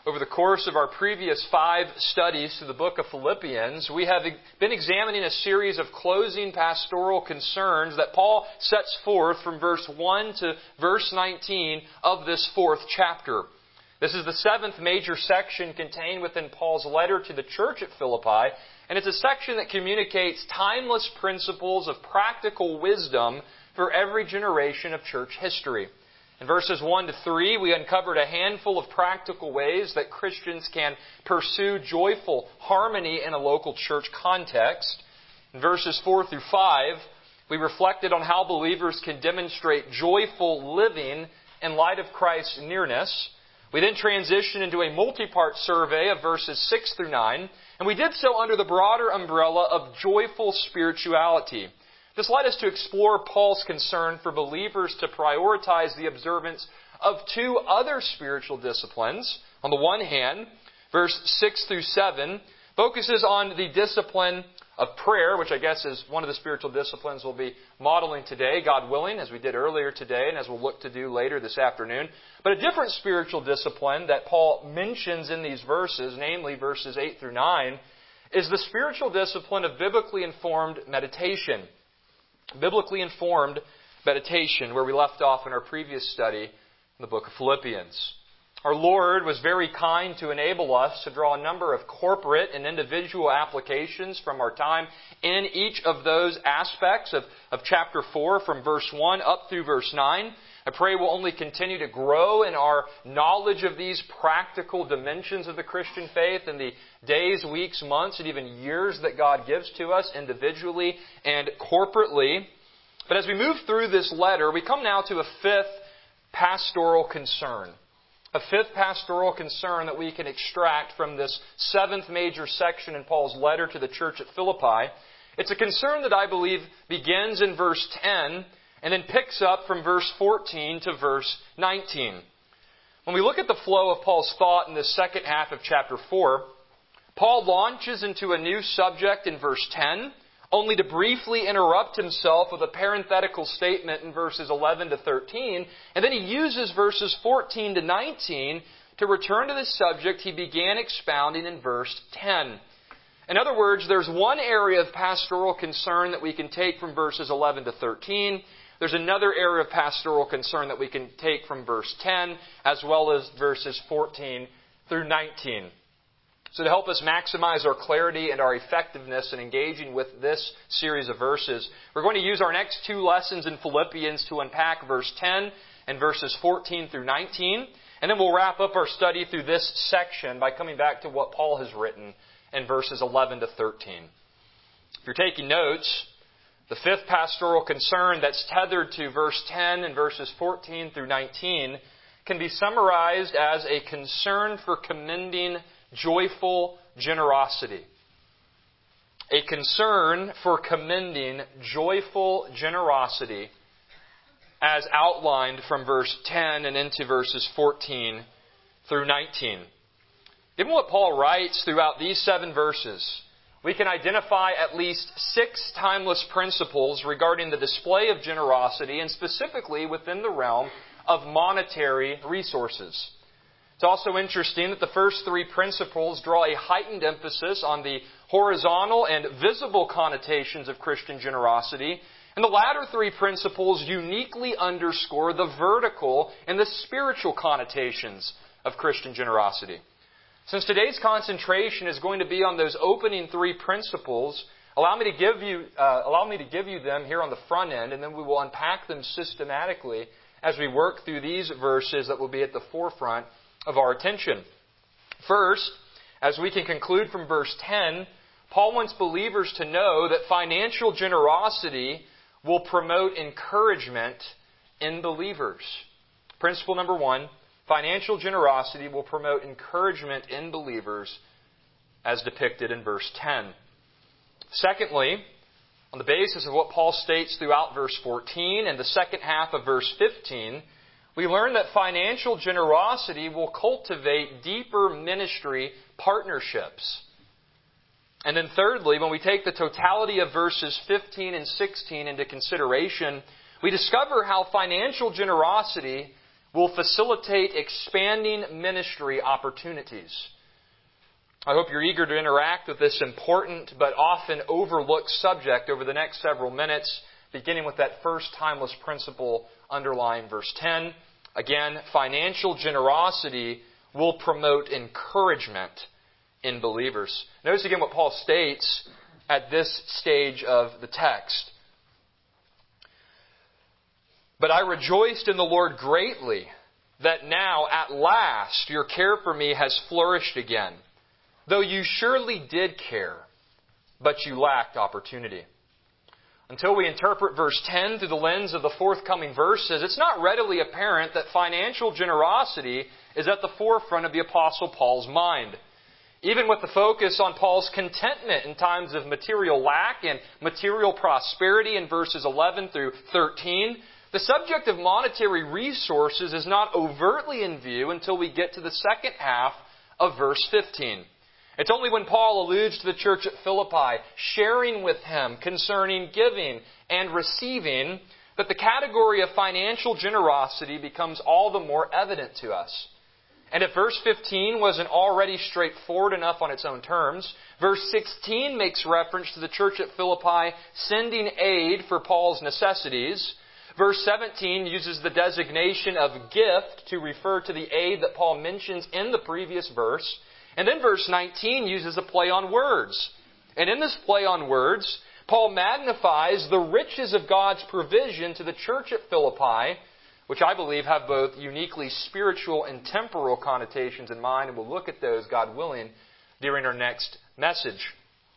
Over the course of our previous 5 studies through the book of Philippians, we have been examining a series of closing pastoral concerns that Paul sets forth from verse 1 to verse 19 of this 4th chapter. This is the 7th major section contained within Paul's letter to the church at Philippi, and it's a section that communicates timeless principles of practical wisdom for every generation of church history. In verses 1 to 3, we uncovered a handful of practical ways that Christians can pursue joyful harmony in a local church context. In verses 4 through 5, we reflected on how believers can demonstrate joyful living in light of Christ's nearness. We then transitioned into a multi-part survey of verses 6 through 9, and we did so under the broader umbrella of joyful spirituality. This led us to explore Paul's concern for believers to prioritize the observance of 2 other spiritual disciplines. On the one hand, verse 6 through 7 focuses on the discipline of prayer, which I guess is one of the spiritual disciplines we'll be modeling today, God willing, as we did earlier today and as we'll look to do later this afternoon. But a different spiritual discipline that Paul mentions in these verses, namely verses 8 through 9, is the spiritual discipline of biblically informed meditation. Biblically informed meditation, where we left off in our previous study in the book of Philippians. Our Lord was very kind to enable us to draw a number of corporate and individual applications from our time in each of those aspects of chapter 4, from verse 1 up through verse 9. I pray we'll only continue to grow in our knowledge of these practical dimensions of the Christian faith in the days, weeks, months, and even years that God gives to us individually and corporately. But as we move through this letter, we come now to a 5th pastoral concern. A 5th pastoral concern that we can extract from this 7th major section in Paul's letter to the church at Philippi. It's a concern that I believe begins in verse 10 and then picks up from verse 14 to verse 19. When we look at the flow of Paul's thought in the second half of chapter 4, Paul launches into a new subject in verse 10, only to briefly interrupt himself with a parenthetical statement in verses 11 to 13, and then he uses verses 14 to 19 to return to the subject he began expounding in verse 10. In other words, there's one area of pastoral concern that we can take from verses 11 to 13. There's another area of pastoral concern that we can take from verse 10, as well as verses 14 through 19. So to help us maximize our clarity and our effectiveness in engaging with this series of verses, we're going to use our next 2 lessons in Philippians to unpack verse 10 and verses 14 through 19. And then we'll wrap up our study through this section by coming back to what Paul has written in verses 11 to 13. If you're taking notes, the 5th pastoral concern that's tethered to verse 10 and verses 14 through 19 can be summarized as a concern for commending joyful generosity. A concern for commending joyful generosity as outlined from verse 10 and into verses 14 through 19. Given what Paul writes throughout these 7 verses, we can identify at least 6 timeless principles regarding the display of generosity, and specifically within the realm of monetary resources. It's also interesting that the first 3 principles draw a heightened emphasis on the horizontal and visible connotations of Christian generosity, and the latter 3 principles uniquely underscore the vertical and the spiritual connotations of Christian generosity. Since today's concentration is going to be on those opening 3 principles, allow me to give you them here on the front end, and then we will unpack them systematically as we work through these verses that will be at the forefront of our attention. First, as we can conclude from verse 10, Paul wants believers to know that financial generosity will promote encouragement in believers. Principle number 1, financial generosity will promote encouragement in believers as depicted in verse 10. Secondly, on the basis of what Paul states throughout verse 14 and the second half of verse 15, we learn that financial generosity will cultivate deeper ministry partnerships. And then thirdly, when we take the totality of verses 15 and 16 into consideration, we discover how financial generosity will facilitate expanding ministry opportunities. I hope you're eager to interact with this important but often overlooked subject over the next several minutes, beginning with that first timeless principle underlying verse 10. Again, financial generosity will promote encouragement in believers. Notice again what Paul states at this stage of the text. But I rejoiced in the Lord greatly that now at last your care for me has flourished again, though you surely did care, but you lacked opportunity. Until we interpret verse 10 through the lens of the forthcoming verses, it's not readily apparent that financial generosity is at the forefront of the Apostle Paul's mind. Even with the focus on Paul's contentment in times of material lack and material prosperity in verses 11 through 13, the subject of monetary resources is not overtly in view until we get to the second half of verse 15. It's only when Paul alludes to the church at Philippi sharing with him concerning giving and receiving that the category of financial generosity becomes all the more evident to us. And if verse 15 wasn't already straightforward enough on its own terms, verse 16 makes reference to the church at Philippi sending aid for Paul's necessities. Verse 17 uses the designation of gift to refer to the aid that Paul mentions in the previous verse. And then verse 19 uses a play on words. And in this play on words, Paul magnifies the riches of God's provision to the church at Philippi, which I believe have both uniquely spiritual and temporal connotations in mind. And we'll look at those, God willing, during our next message.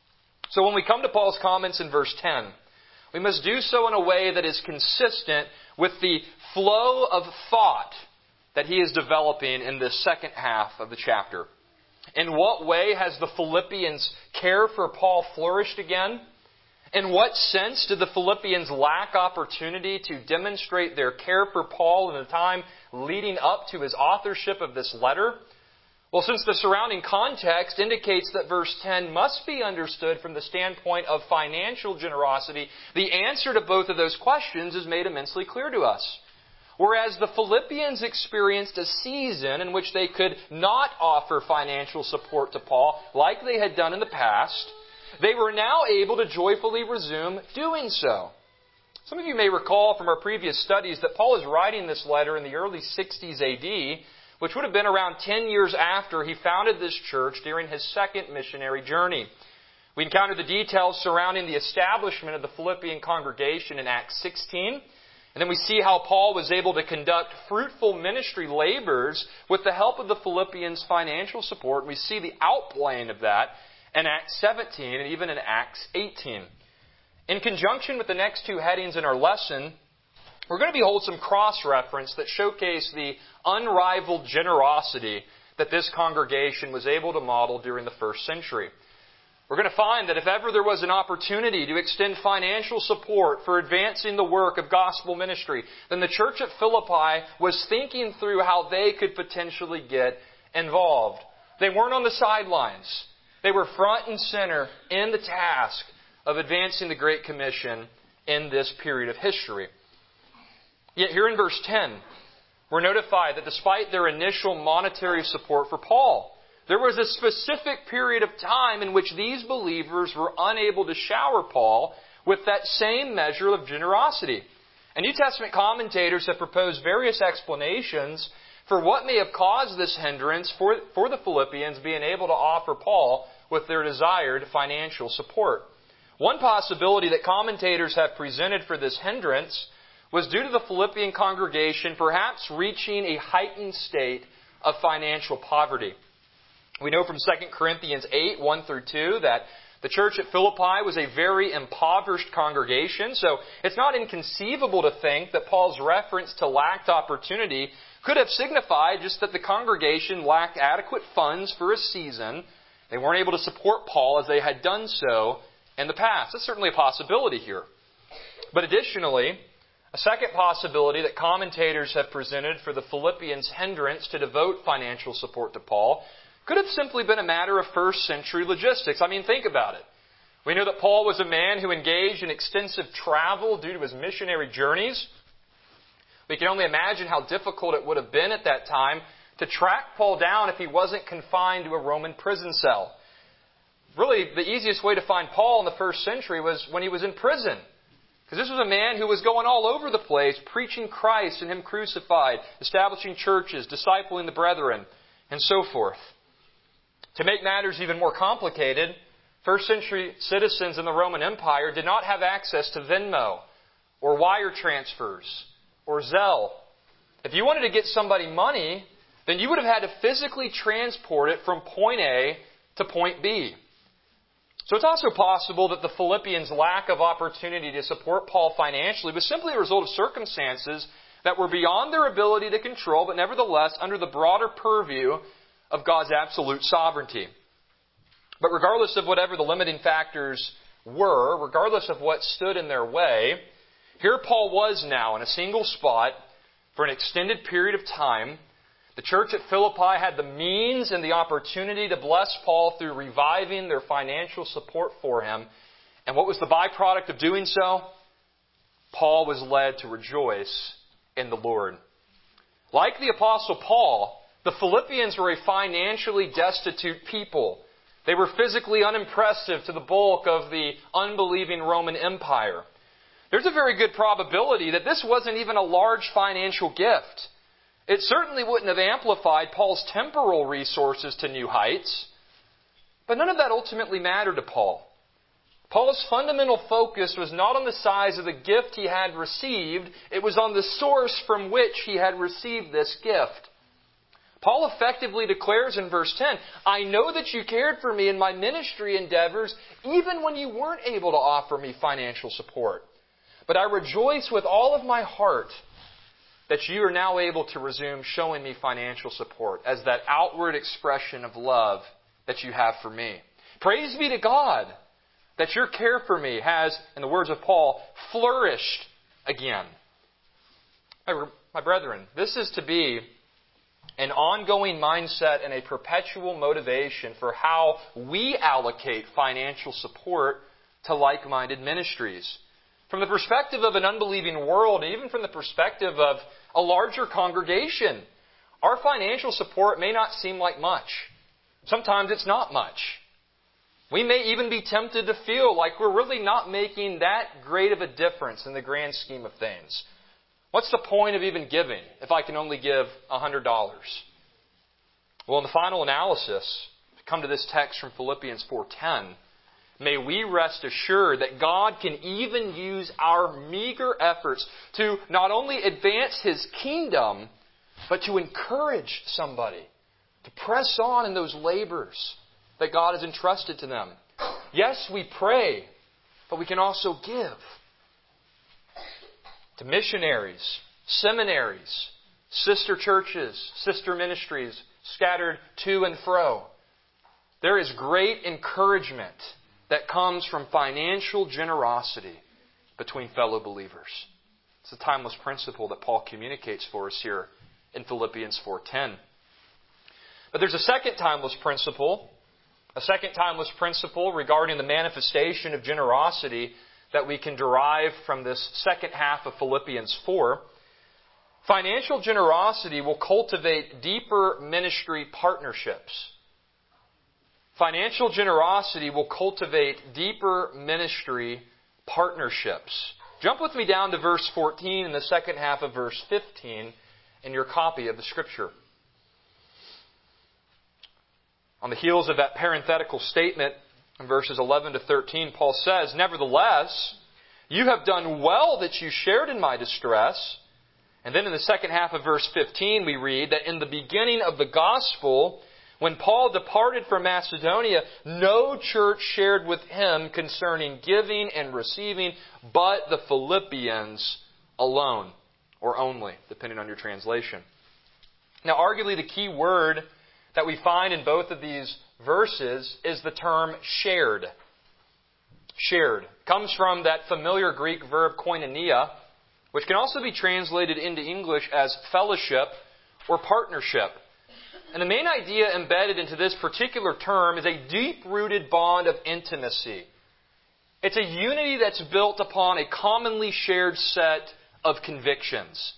So when we come to Paul's comments in verse 10, we must do so in a way that is consistent with the flow of thought that he is developing in this second half of the chapter. In what way has the Philippians' care for Paul flourished again? In what sense did the Philippians lack opportunity to demonstrate their care for Paul in the time leading up to his authorship of this letter? Well, since the surrounding context indicates that verse 10 must be understood from the standpoint of financial generosity, the answer to both of those questions is made immensely clear to us. Whereas the Philippians experienced a season in which they could not offer financial support to Paul like they had done in the past, they were now able to joyfully resume doing so. Some of you may recall from our previous studies that Paul is writing this letter in the early 60s AD, which would have been around 10 years after he founded this church during his second missionary journey. We encounter the details surrounding the establishment of the Philippian congregation in Acts 16. And then we see how Paul was able to conduct fruitful ministry labors with the help of the Philippians' financial support. We see the outplaying of that in Acts 17 and even in Acts 18. In conjunction with the next two headings in our lesson, we're going to behold some cross-reference that showcase the unrivaled generosity that this congregation was able to model during the first century. We're going to find that if ever there was an opportunity to extend financial support for advancing the work of gospel ministry, then the church at Philippi was thinking through how they could potentially get involved. They weren't on the sidelines. They were front and center in the task of advancing the Great Commission in this period of history. Yet here in verse 10, we're notified that despite their initial monetary support for Paul, there was a specific period of time in which these believers were unable to shower Paul with that same measure of generosity. And New Testament commentators have proposed various explanations for what may have caused this hindrance for the Philippians being able to offer Paul with their desired financial support. One possibility that commentators have presented for this hindrance was due to the Philippian congregation perhaps reaching a heightened state of financial poverty. We know from 2 Corinthians 8, 1 through 2, that the church at Philippi was a very impoverished congregation, so it's not inconceivable to think that Paul's reference to lacked opportunity could have signified just that the congregation lacked adequate funds for a season. They weren't able to support Paul as they had done so in the past. That's certainly a possibility here. But additionally, a second possibility that commentators have presented for the Philippians' hindrance to devote financial support to Paul could have simply been a matter of first century logistics. I mean, think about it. We know that Paul was a man who engaged in extensive travel due to his missionary journeys. We can only imagine how difficult it would have been at that time to track Paul down if he wasn't confined to a Roman prison cell. Really, the easiest way to find Paul in the first century was when he was in prison. Because this was a man who was going all over the place, preaching Christ and Him crucified, establishing churches, discipling the brethren, and so forth. To make matters even more complicated, first century citizens in the Roman Empire did not have access to Venmo or wire transfers or Zelle. If you wanted to get somebody money, then you would have had to physically transport it from point A to point B. So it's also possible that the Philippians' lack of opportunity to support Paul financially was simply a result of circumstances that were beyond their ability to control, but nevertheless under the broader purview of God's absolute sovereignty. But regardless of whatever the limiting factors were, regardless of what stood in their way, here Paul was now in a single spot for an extended period of time. The church at Philippi had the means and the opportunity to bless Paul through reviving their financial support for him. And what was the byproduct of doing so? Paul was led to rejoice in the Lord. Like the Apostle Paul, the Philippians were a financially destitute people. They were physically unimpressive to the bulk of the unbelieving Roman Empire. There's a very good probability that this wasn't even a large financial gift. It certainly wouldn't have amplified Paul's temporal resources to new heights. But none of that ultimately mattered to Paul. Paul's fundamental focus was not on the size of the gift he had received. It was on the source from which he had received this gift. Paul effectively declares in verse 10, I know that you cared for me in my ministry endeavors, even when you weren't able to offer me financial support. But I rejoice with all of my heart that you are now able to resume showing me financial support as that outward expression of love that you have for me. Praise be to God that your care for me has, in the words of Paul, flourished again. My brethren, this is to be an ongoing mindset and a perpetual motivation for how we allocate financial support to like-minded ministries. From the perspective of an unbelieving world, and even from the perspective of a larger congregation, our financial support may not seem like much. Sometimes it's not much. We may even be tempted to feel like we're really not making that great of a difference in the grand scheme of things. What's the point of even giving if I can only give $100? Well, in the final analysis, come to this text from Philippians 4:10, may we rest assured that God can even use our meager efforts to not only advance His kingdom, but to encourage somebody to press on in those labors that God has entrusted to them. Yes, we pray, but we can also give to missionaries, seminaries, sister churches, sister ministries scattered to and fro. There is great encouragement that comes from financial generosity between fellow believers. It's a timeless principle that Paul communicates for us here in Philippians 4:10. But there's a second timeless principle regarding the manifestation of generosity that we can derive from this second half of Philippians 4. Financial generosity will cultivate deeper ministry partnerships. Financial generosity will cultivate deeper ministry partnerships. Jump with me down to verse 14 and the second half of verse 15 in your copy of the Scripture. On the heels of that parenthetical statement in verses 11 to 13, Paul says, nevertheless, you have done well that you shared in my distress. And then in the second half of verse 15, we read that in the beginning of the gospel, when Paul departed from Macedonia, no church shared with him concerning giving and receiving, but the Philippians alone, or only, depending on your translation. Now, arguably the key word that we find in both of these verses is the term shared. Shared comes from that familiar Greek verb koinonia, which can also be translated into English as fellowship or partnership. And the main idea embedded into this particular term is a deep-rooted bond of intimacy. It's a unity that's built upon a commonly shared set of convictions.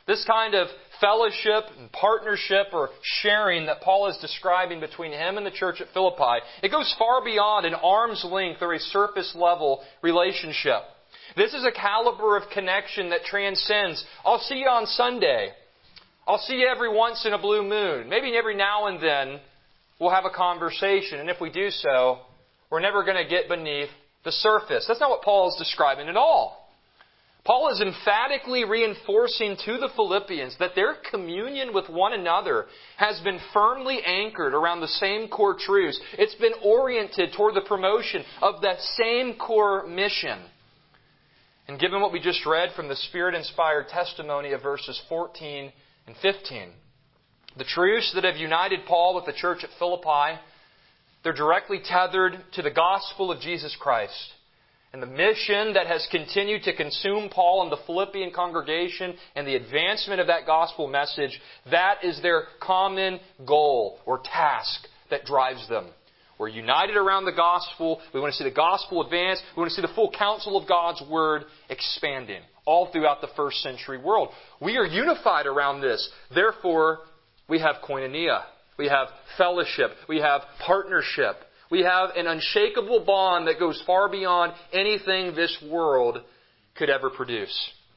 This kind of fellowship and partnership or sharing that Paul is describing between him and the church at Philippi, it goes far beyond an arm's length or a surface level relationship. This is a caliber of connection that transcends, I'll see you on Sunday. I'll see you every once in a blue moon. Maybe every now and then we'll have a conversation. And if we do so, we're never going to get beneath the surface. That's not what Paul is describing at all. Paul is emphatically reinforcing to the Philippians that their communion with one another has been firmly anchored around the same core truths. It's been oriented toward the promotion of that same core mission. And given what we just read from the Spirit-inspired testimony of verses 14 and 15, the truths that have united Paul with the church at Philippi, they're directly tethered to the gospel of Jesus Christ. And the mission that has continued to consume Paul and the Philippian congregation and the advancement of that gospel message, that is their common goal or task that drives them. We're united around the gospel. We want to see the gospel advance. We want to see the full counsel of God's Word expanding all throughout the first century world. We are unified around this. Therefore, we have koinonia. We have fellowship. We have partnership. We have an unshakable bond that goes far beyond anything this world could ever produce.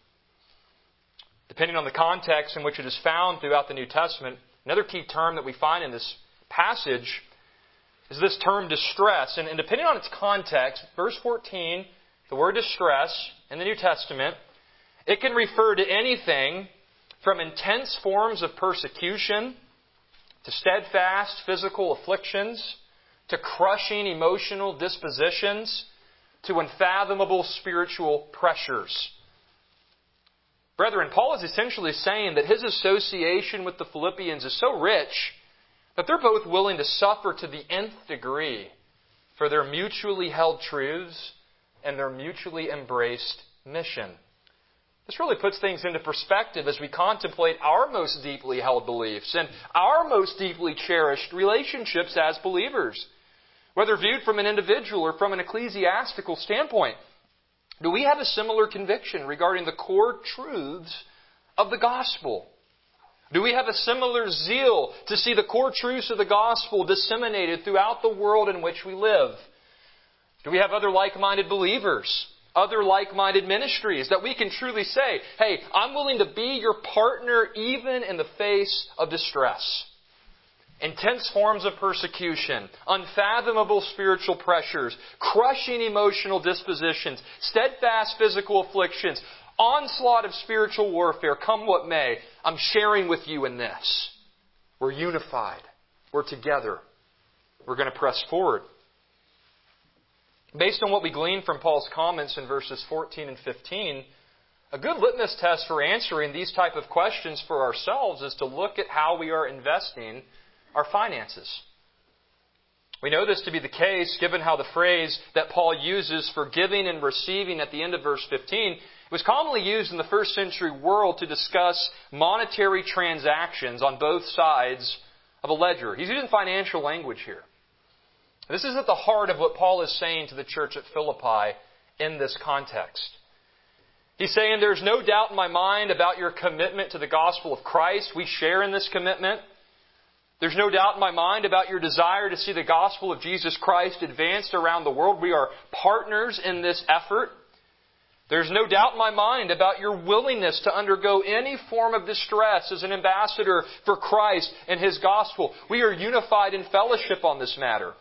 Depending on the context in which it is found throughout the New Testament, another key term that we find in this passage is this term distress. And depending on its context, verse 14, the word distress in the New Testament, it can refer to anything from intense forms of persecution to steadfast physical afflictions, to crushing emotional dispositions, to unfathomable spiritual pressures. Brethren, Paul is essentially saying that his association with the Philippians is so rich that they're both willing to suffer to the nth degree for their mutually held truths and their mutually embraced mission. This really puts things into perspective as we contemplate our most deeply held beliefs and our most deeply cherished relationships as believers. Whether viewed from an individual or from an ecclesiastical standpoint, do we have a similar conviction regarding the core truths of the gospel? Do we have a similar zeal to see the core truths of the gospel disseminated throughout the world in which we live? Do we have other like-minded believers, other like-minded ministries that we can truly say, hey, I'm willing to be your partner even in the face of distress? Intense forms of persecution, unfathomable spiritual pressures, crushing emotional dispositions, steadfast physical afflictions, onslaught of spiritual warfare, come what may, I'm sharing with you in this. We're unified. We're together. We're going to press forward. Based on what we glean from Paul's comments in verses 14 and 15, a good litmus test for answering these type of questions for ourselves is to look at how we are investing our finances. We know this to be the case given how the phrase that Paul uses for giving and receiving at the end of verse 15 was commonly used in the first century world to discuss monetary transactions on both sides of a ledger. He's using financial language here. This is at the heart of what Paul is saying to the church at Philippi in this context. He's saying there's no doubt in my mind about your commitment to the gospel of Christ. We share in this commitment. There's no doubt in my mind about your desire to see the gospel of Jesus Christ advanced around the world. We are partners in this effort. There's no doubt in my mind about your willingness to undergo any form of distress as an ambassador for Christ and His gospel. We are unified in fellowship on this matter.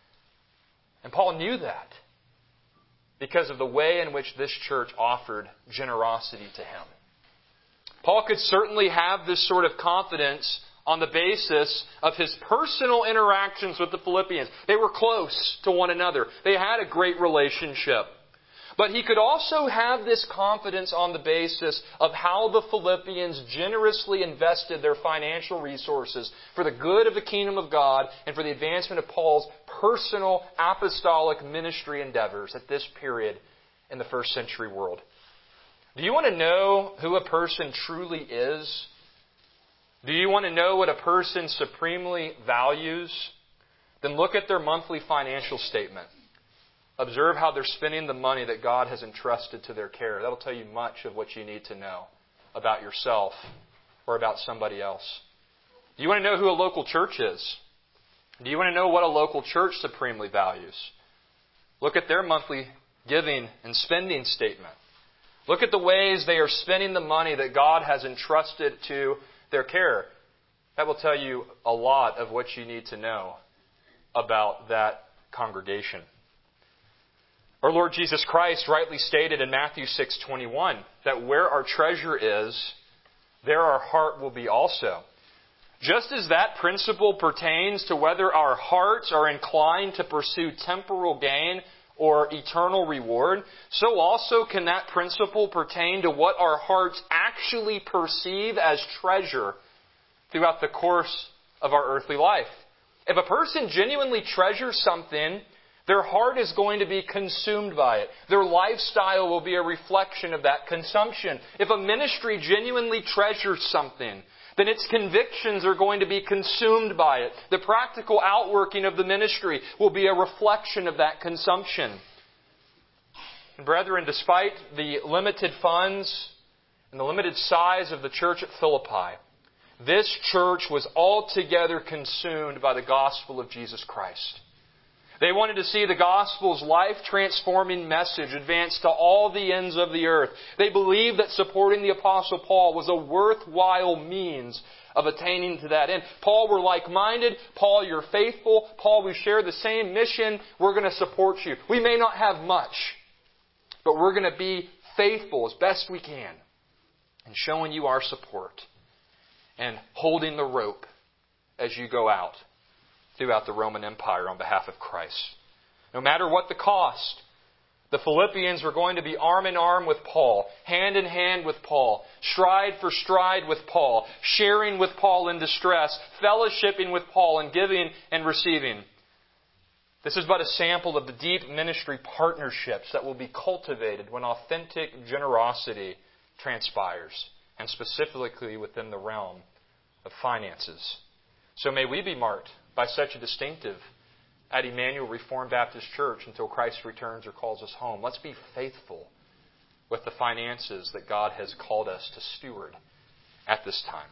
And Paul knew that because of the way in which this church offered generosity to him. Paul could certainly have this sort of confidence on the basis of his personal interactions with the Philippians. They were close to one another. They had a great relationship. But he could also have this confidence on the basis of how the Philippians generously invested their financial resources for the good of the kingdom of God and for the advancement of Paul's personal apostolic ministry endeavors at this period in the first century world. Do you want to know who a person truly is? Do you want to know what a person supremely values? Then look at their monthly financial statement. Observe how they're spending the money that God has entrusted to their care. That'll tell you much of what you need to know about yourself or about somebody else? Do you want to know who a local church is? Do you want to know what a local church supremely values? Look at their monthly giving and spending statement. Look at the ways they are spending the money that God has entrusted to their care. That will tell you a lot of what you need to know about that congregation. Our Lord Jesus Christ rightly stated in Matthew 6:21 that where our treasure is, there our heart will be also. Just as that principle pertains to whether our hearts are inclined to pursue temporal gain or eternal reward, so also can that principle pertain to what our hearts actually perceive as treasure throughout the course of our earthly life. If a person genuinely treasures something, their heart is going to be consumed by it. Their lifestyle will be a reflection of that consumption. If a ministry genuinely treasures something, then its convictions are going to be consumed by it. The practical outworking of the ministry will be a reflection of that consumption. And brethren, despite the limited funds and the limited size of the church at Philippi, this church was altogether consumed by the gospel of Jesus Christ. They wanted to see the gospel's life-transforming message advance to all the ends of the earth. They believed that supporting the Apostle Paul was a worthwhile means of attaining to that end. Paul, we're like-minded. Paul, you're faithful. Paul, we share the same mission. We're going to support you. We may not have much, but we're going to be faithful as best we can in showing you our support and holding the rope as you go out throughout the Roman Empire on behalf of Christ. No matter what the cost, the Philippians were going to be arm in arm with Paul, hand in hand with Paul, stride for stride with Paul, sharing with Paul in distress, fellowshipping with Paul, and giving and receiving. This is but a sample of the deep ministry partnerships that will be cultivated when authentic generosity transpires, and specifically within the realm of finances. So may we be marked by such a distinctive at Emmanuel Reformed Baptist Church until Christ returns or calls us home. Let's be faithful with the finances that God has called us to steward at this time.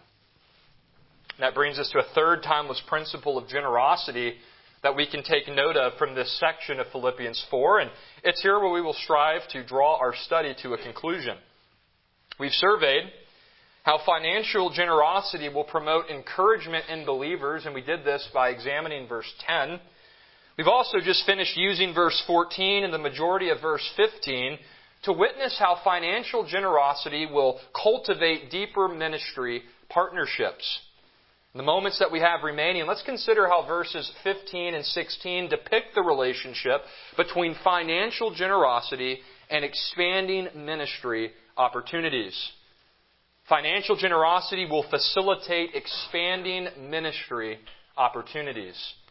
That brings us to a third timeless principle of generosity that we can take note of from this section of Philippians 4. And it's here where we will strive to draw our study to a conclusion. We've surveyed how financial generosity will promote encouragement in believers, and we did this by examining verse 10. We've also just finished using verse 14 and the majority of verse 15 to witness how financial generosity will cultivate deeper ministry partnerships. In the moments that we have remaining, let's consider how verses 15 and 16 depict the relationship between financial generosity and expanding ministry opportunities. Financial generosity will facilitate expanding ministry opportunities.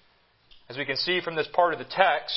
As we can see from this part of the text,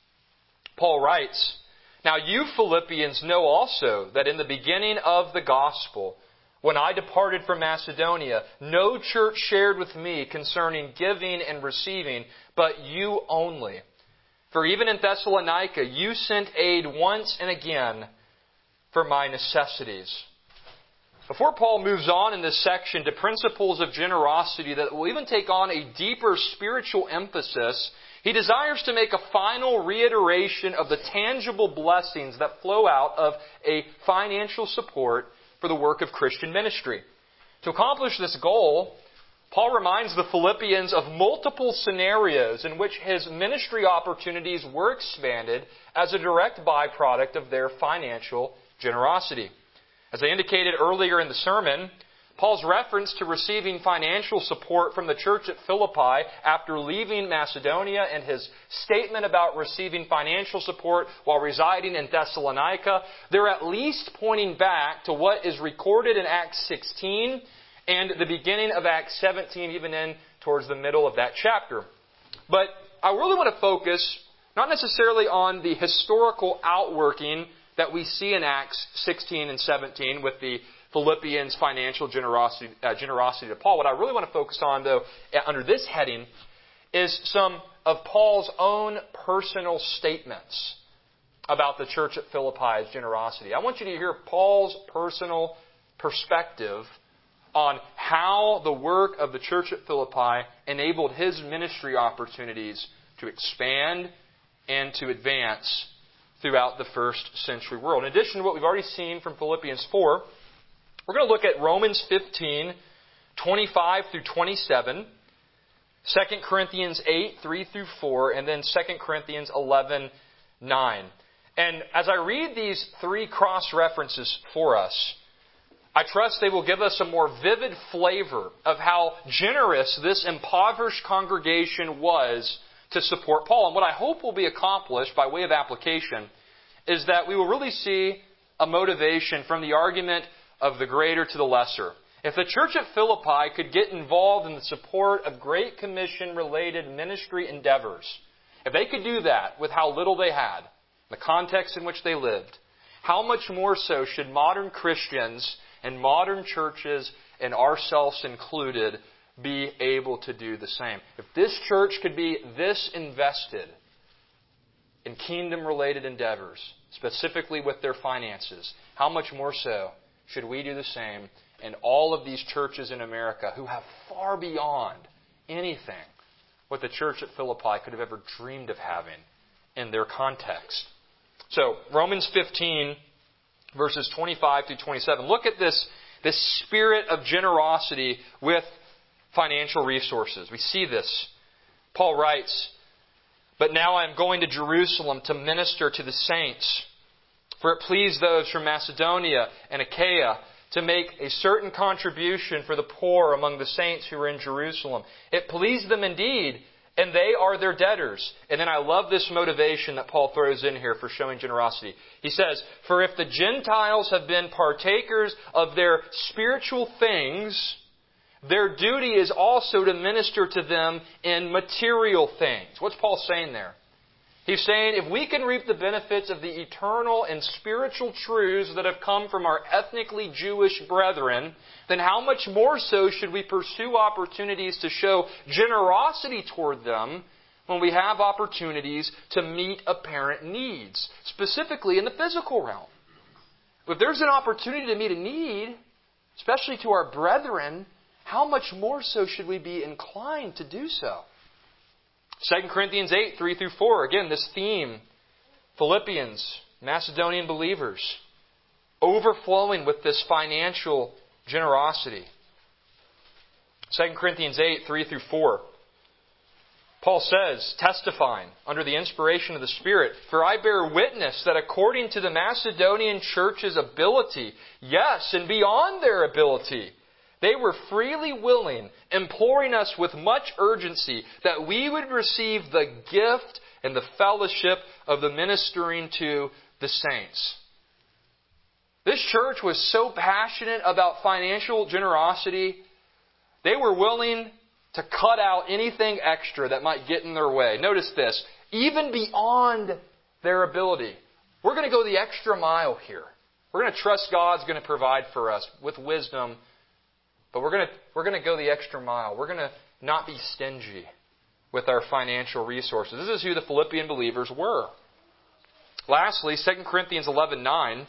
Paul writes, "Now you Philippians know also that in the beginning of the gospel, when I departed from Macedonia, no church shared with me concerning giving and receiving, but you only. For even in Thessalonica, you sent aid once and again for my necessities." Before Paul moves on in this section to principles of generosity that will even take on a deeper spiritual emphasis, he desires to make a final reiteration of the tangible blessings that flow out of a financial support for the work of Christian ministry. To accomplish this goal, Paul reminds the Philippians of multiple scenarios in which his ministry opportunities were expanded as a direct byproduct of their financial generosity. As I indicated earlier in the sermon, Paul's reference to receiving financial support from the church at Philippi after leaving Macedonia and his statement about receiving financial support while residing in Thessalonica, they're at least pointing back to what is recorded in Acts 16 and the beginning of Acts 17, even in towards the middle of that chapter. But I really want to focus not necessarily on the historical outworking that we see in Acts 16 and 17 with the Philippians' financial generosity to Paul. What I really want to focus on, though, under this heading, is some of Paul's own personal statements about the church at Philippi's generosity. I want you to hear Paul's personal perspective on how the work of the church at Philippi enabled his ministry opportunities to expand and to advance throughout the first century world. In addition to what we've already seen from Philippians 4, we're going to look at Romans 15, 25 through 27, 2 Corinthians 8, 3 through 4, and then 2 Corinthians 11, 9. And as I read these three cross-references for us, I trust they will give us a more vivid flavor of how generous this impoverished congregation was to support Paul. And what I hope will be accomplished by way of application is that we will really see a motivation from the argument of the greater to the lesser. If the church at Philippi could get involved in the support of Great Commission-related ministry endeavors, if they could do that with how little they had, the context in which they lived, how much more so should modern Christians and modern churches, and ourselves included, be able to do the same? If this church could be this invested in kingdom-related endeavors, specifically with their finances, how much more so should we do the same in all of these churches in America who have far beyond anything what the church at Philippi could have ever dreamed of having in their context? So, Romans 15, verses 25 through 27. Look at this spirit of generosity with financial resources. We see this. Paul writes, "But now I am going to Jerusalem to minister to the saints. For it pleased those from Macedonia and Achaia to make a certain contribution for the poor among the saints who were in Jerusalem. It pleased them indeed, and they are their debtors." And then I love this motivation that Paul throws in here for showing generosity. He says, "For if the Gentiles have been partakers of their spiritual things, their duty is also to minister to them in material things." What's Paul saying there? He's saying if we can reap the benefits of the eternal and spiritual truths that have come from our ethnically Jewish brethren, then how much more so should we pursue opportunities to show generosity toward them when we have opportunities to meet apparent needs, specifically in the physical realm? If there's an opportunity to meet a need, especially to our brethren, how much more so should we be inclined to do so? 2 Corinthians 8, 3 through 4. Again, this theme. Philippians, Macedonian believers, overflowing with this financial generosity. 2 Corinthians 8, 3 through 4. Paul says, testifying under the inspiration of the Spirit, "For I bear witness that according to the Macedonian church's ability, yes, and beyond their ability, they were freely willing, imploring us with much urgency that we would receive the gift and the fellowship of the ministering to the saints." This church was so passionate about financial generosity, they were willing to cut out anything extra that might get in their way. Notice this, even beyond their ability. We're going to go the extra mile here. We're going to trust God's going to provide for us with wisdom. But we're going to go the extra mile. We're going to not be stingy with our financial resources. This is who the Philippian believers were. Lastly, 2 Corinthians 11:9.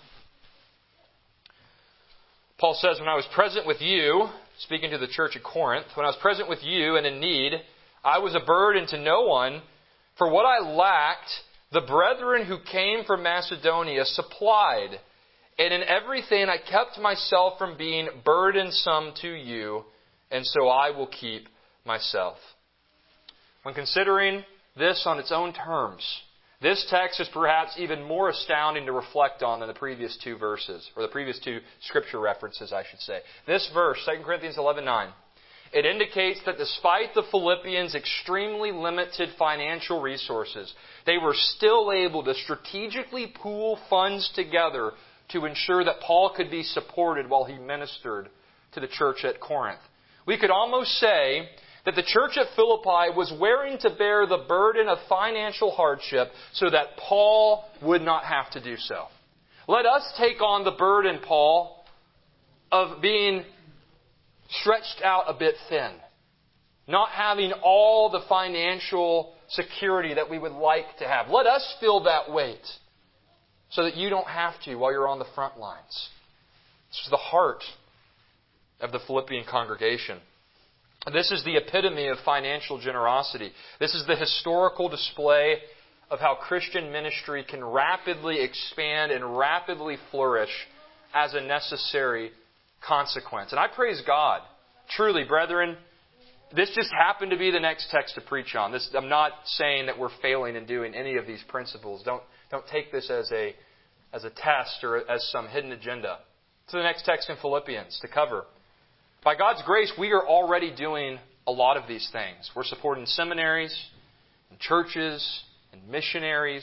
Paul says, "When I was present with you," speaking to the church at Corinth, "when I was present with you and in need, I was a burden to no one. For what I lacked, the brethren who came from Macedonia supplied. And in everything I kept myself from being burdensome to you, and so I will keep myself." When considering this on its own terms, this text is perhaps even more astounding to reflect on than the previous two verses, or the previous two scripture references, I should say. This verse, 2 Corinthians 11:9, it indicates that despite the Philippians' extremely limited financial resources, they were still able to strategically pool funds together to ensure that Paul could be supported while he ministered to the church at Corinth. We could almost say that the church at Philippi was willing to bear the burden of financial hardship so that Paul would not have to do so. Let us take on the burden, Paul, of being stretched out a bit thin, not having all the financial security that we would like to have. Let us feel that weight, so that you don't have to while you're on the front lines. This is the heart of the Philippian congregation. This is the epitome of financial generosity. This is the historical display of how Christian ministry can rapidly expand and rapidly flourish as a necessary consequence. And I praise God. Truly, brethren, this just happened to be the next text to preach on. I'm not saying that we're failing in doing any of these principles. Don't take this as a test or as some hidden agenda. It's the next text in Philippians to cover. By God's grace, we are already doing a lot of these things. We're supporting seminaries and churches and missionaries.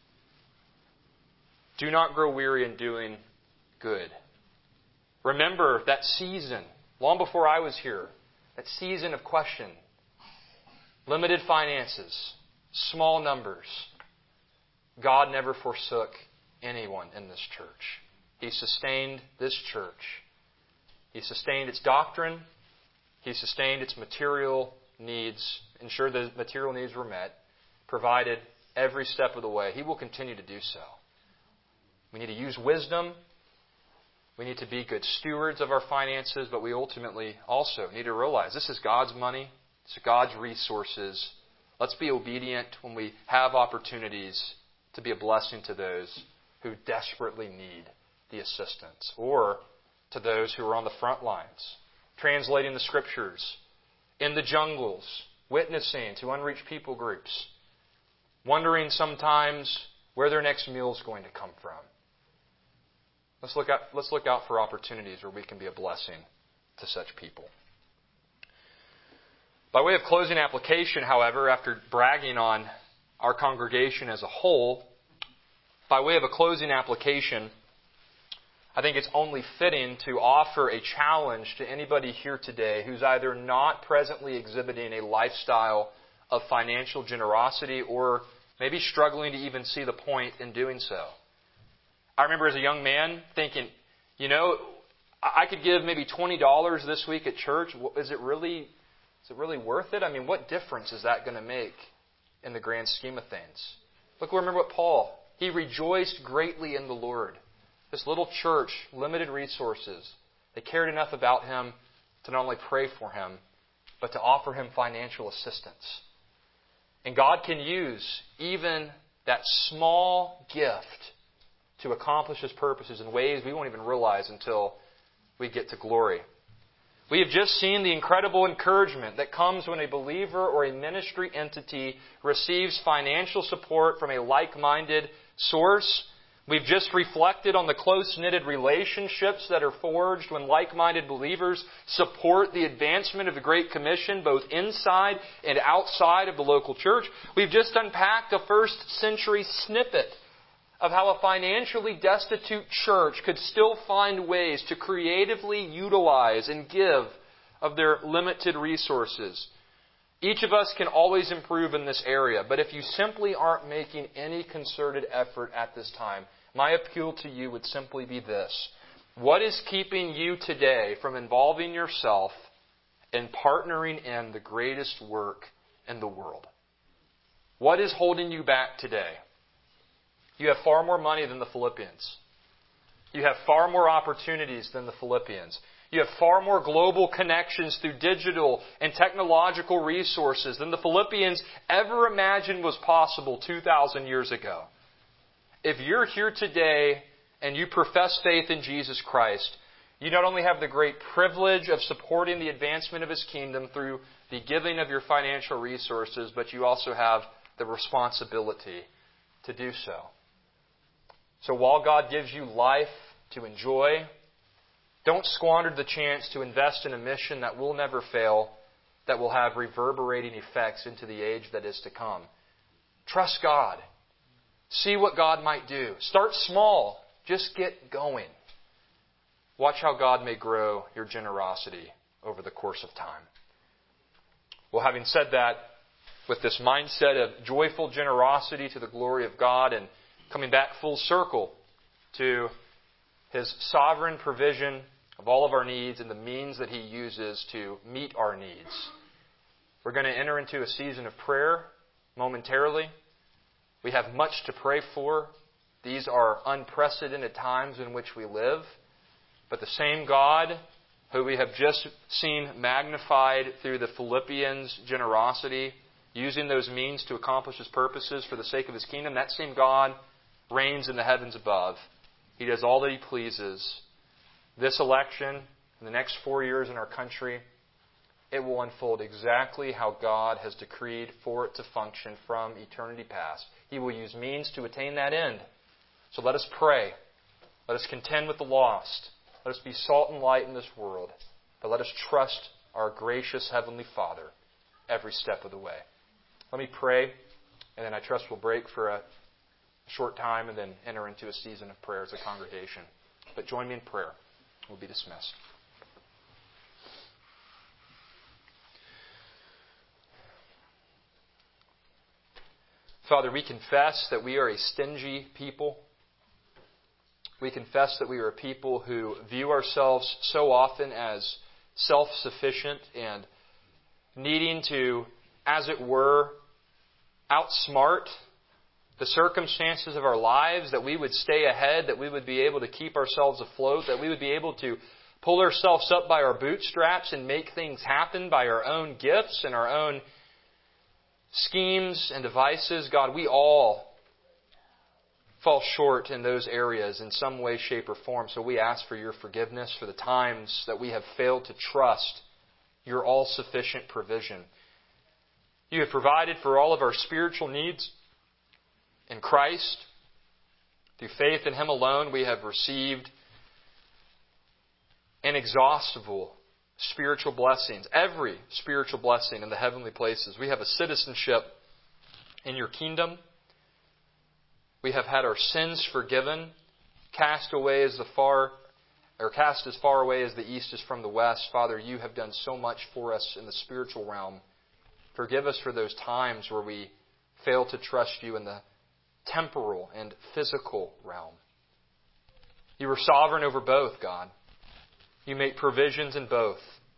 Do not grow weary in doing good. Remember that season, long before I was here, that season of question. Limited finances, small numbers. God never forsook anyone in this church. He sustained this church. He sustained its doctrine. He sustained its material needs, ensured the material needs were met, provided every step of the way. He will continue to do so. We need to use wisdom. We need to be good stewards of our finances, but we ultimately also need to realize this is God's money. It's God's resources. Let's be obedient when we have opportunities to be a blessing to those who desperately need the assistance, or to those who are on the front lines, translating the Scriptures, in the jungles, witnessing to unreached people groups, wondering sometimes where their next meal is going to come from. Let's look out for opportunities where we can be a blessing to such people. By way of closing application, however, after bragging on our congregation as a whole, by way of a closing application, I think it's only fitting to offer a challenge to anybody here today who's either not presently exhibiting a lifestyle of financial generosity or maybe struggling to even see the point in doing so. I remember as a young man thinking, I could give maybe $20 this week at church. Is it really worth it? I mean, what difference is that going to make in the grand scheme of things? Look, remember what Paul, he rejoiced greatly in the Lord. This little church, limited resources. They cared enough about him to not only pray for him, but to offer him financial assistance. And God can use even that small gift to accomplish His purposes in ways we won't even realize until we get to glory. We have just seen the incredible encouragement that comes when a believer or a ministry entity receives financial support from a like-minded source. We've just reflected on the close-knitted relationships that are forged when like-minded believers support the advancement of the Great Commission both inside and outside of the local church. We've just unpacked a first-century snippet of how a financially destitute church could still find ways to creatively utilize and give of their limited resources. Each of us can always improve in this area, but if you simply aren't making any concerted effort at this time, my appeal to you would simply be this. What is keeping you today from involving yourself in partnering in the greatest work in the world? What is holding you back today? You have far more money than the Philippians. You have far more opportunities than the Philippians. You have far more global connections through digital and technological resources than the Philippians ever imagined was possible 2,000 years ago. If you're here today and you profess faith in Jesus Christ, you not only have the great privilege of supporting the advancement of His kingdom through the giving of your financial resources, but you also have the responsibility to do so. So while God gives you life to enjoy, don't squander the chance to invest in a mission that will never fail, that will have reverberating effects into the age that is to come. Trust God. See what God might do. Start small. Just get going. Watch how God may grow your generosity over the course of time. Well, having said that, with this mindset of joyful generosity to the glory of God and coming back full circle to His sovereign provision of all of our needs and the means that He uses to meet our needs, we're going to enter into a season of prayer momentarily. We have much to pray for. These are unprecedented times in which we live. But the same God who we have just seen magnified through the Philippians' generosity, using those means to accomplish His purposes for the sake of His kingdom, that same God reigns in the heavens above. He does all that He pleases. This election, in the next 4 years in our country, it will unfold exactly how God has decreed for it to function from eternity past. He will use means to attain that end. So let us pray. Let us contend with the lost. Let us be salt and light in this world. But let us trust our gracious Heavenly Father every step of the way. Let me pray, and then I trust we'll break for a short time and then enter into a season of prayer as a congregation. But join me in prayer. We'll be dismissed. Father, we confess that we are a stingy people. We confess that we are a people who view ourselves so often as self-sufficient and needing to, as it were, outsmart the circumstances of our lives, that we would stay ahead, that we would be able to keep ourselves afloat, that we would be able to pull ourselves up by our bootstraps and make things happen by our own gifts and our own schemes and devices. God, we all fall short in those areas in some way, shape, or form. So we ask for your forgiveness for the times that we have failed to trust your all-sufficient provision. You have provided for all of our spiritual needs in Christ. Through faith in Him alone, we have received inexhaustible spiritual blessings, every spiritual blessing in the heavenly places. We have a citizenship in your kingdom. We have had our sins forgiven, cast as far away as the east is from the west. Father, you have done so much for us in the spiritual realm. Forgive us for those times where we fail to trust you in the temporal and physical realm. You are sovereign over both, God. You make provisions in both.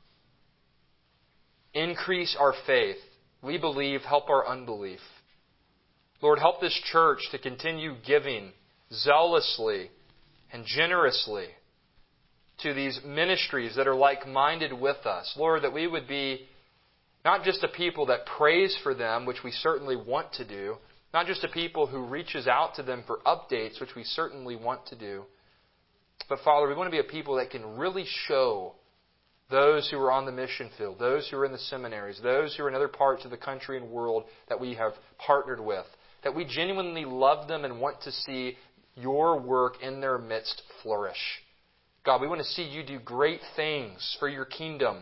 Increase our faith. We believe, help our unbelief. Lord, help this church to continue giving zealously and generously to these ministries that are like-minded with us. Lord, that we would be not just a people that prays for them, which we certainly want to do, not just a people who reaches out to them for updates, which we certainly want to do, but Father, we want to be a people that can really show those who are on the mission field, those who are in the seminaries, those who are in other parts of the country and world that we have partnered with, that we genuinely love them and want to see your work in their midst flourish. God, we want to see you do great things for your kingdom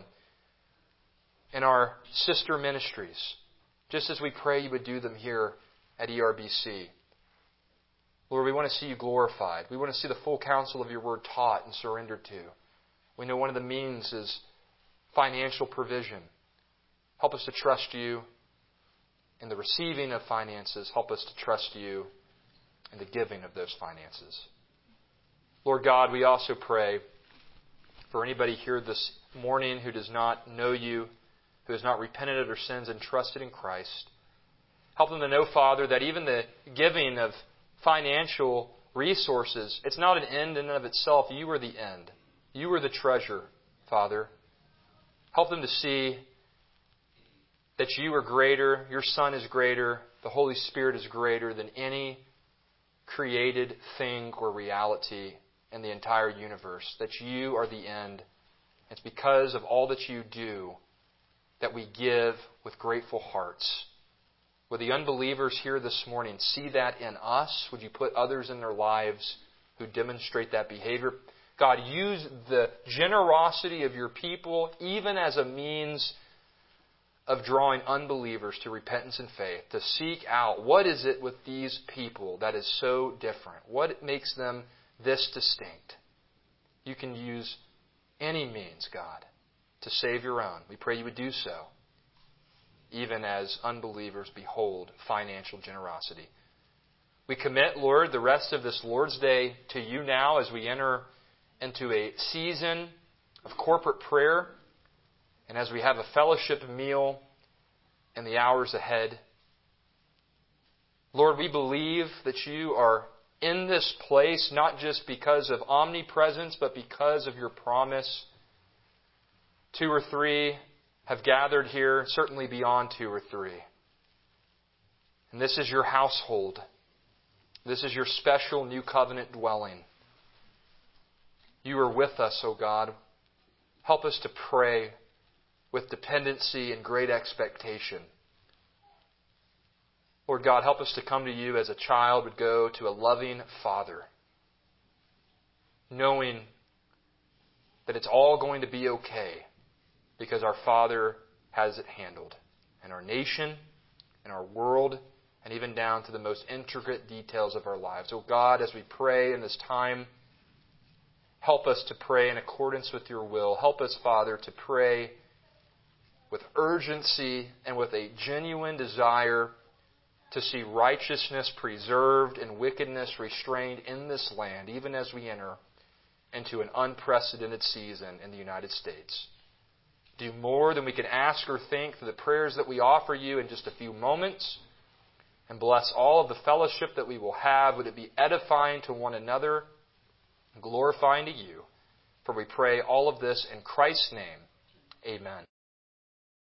in our sister ministries, just as we pray you would do them here at ERBC. Lord, we want to see you glorified. We want to see the full counsel of your word taught and surrendered to. We know one of the means is financial provision. Help us to trust you in the receiving of finances. Help us to trust you in the giving of those finances. Lord God, we also pray for anybody here this morning who does not know you, who has not repented of their sins and trusted in Christ. Help them to know, Father, that even the giving of financial resources, it's not an end in and of itself. You are the end. You are the treasure, Father. Help them to see that you are greater, your Son is greater, the Holy Spirit is greater than any created thing or reality in the entire universe, that you are the end. It's because of all that you do that we give with grateful hearts. Would the unbelievers here this morning see that in us? Would you put others in their lives who demonstrate that behavior? God, use the generosity of your people even as a means of drawing unbelievers to repentance and faith, to seek out what is it with these people that is so different? What makes them this distinct? You can use any means, God, to save your own. We pray you would do so, even as unbelievers behold financial generosity. We commit, Lord, the rest of this Lord's Day to you now as we enter into a season of corporate prayer and as we have a fellowship meal in the hours ahead. Lord, we believe that you are in this place, not just because of omnipresence, but because of your promise. 2 or 3 have gathered here, certainly beyond 2 or 3. And this is your household. This is your special new covenant dwelling. You are with us, O God. Help us to pray with dependency and great expectation. Lord God, help us to come to You as a child would go to a loving Father, knowing that it's all going to be okay because our Father has it handled. In our nation, in our world, and even down to the most intricate details of our lives. Oh God, as we pray in this time, help us to pray in accordance with Your will. Help us, Father, to pray with urgency and with a genuine desire to see righteousness preserved and wickedness restrained in this land, even as we enter into an unprecedented season in the United States. Do more than we can ask or think through the prayers that we offer You in just a few moments. And bless all of the fellowship that we will have. Would it be edifying to one another, glorifying to You. For we pray all of this in Christ's name. Amen.